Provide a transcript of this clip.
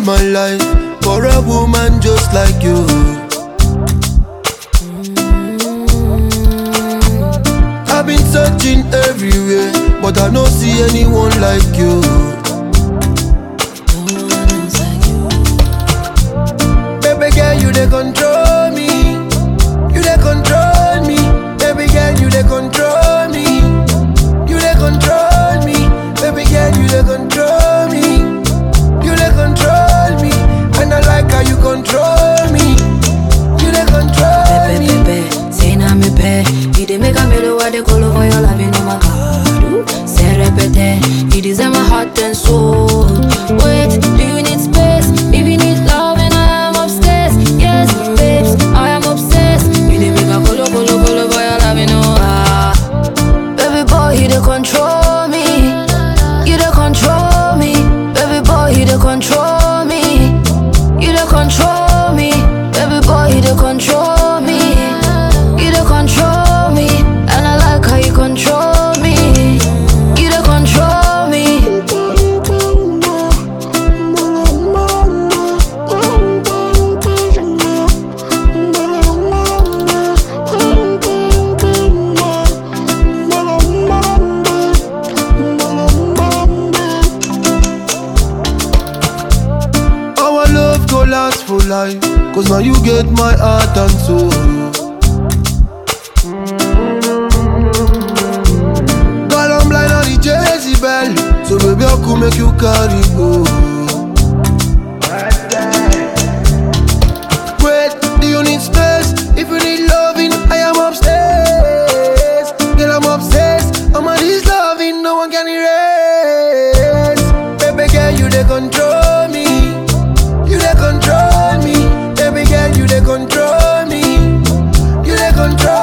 my life for a woman just like you. I've been searching everywhere, but I don't see anyone like you. Baby girl, you they control me. You they control me. Baby girl, you they control me. You they control me. Baby girl, you they control me. You they control me. And I like how you control me. You they control me. Pepe, say na me pe. You dey make a melody what they call over your love, you know my God. Say repete, you deserve my heart and soul. Wait, do you need space? If you need love and I am upstairs, yes, babes, I am obsessed. You dey make a call over your love, you know baby boy, you dey control me. You dey control me. Baby boy, you dey control me. You dey control me. Baby boy, you dey control me. You dey control me. And I like how you control me. You dey control me. Our love go last for life, cause now you get my heart and soul. Girl, I'm blind on the Jezebel, so baby I could make you carry go. Wait, do you need space? If you need loving, I am upstairs. Girl, I'm obsessed, I'm on this loving, no one can erase. Baby girl, you they control me. You they control me. Baby girl, you they control me. You they control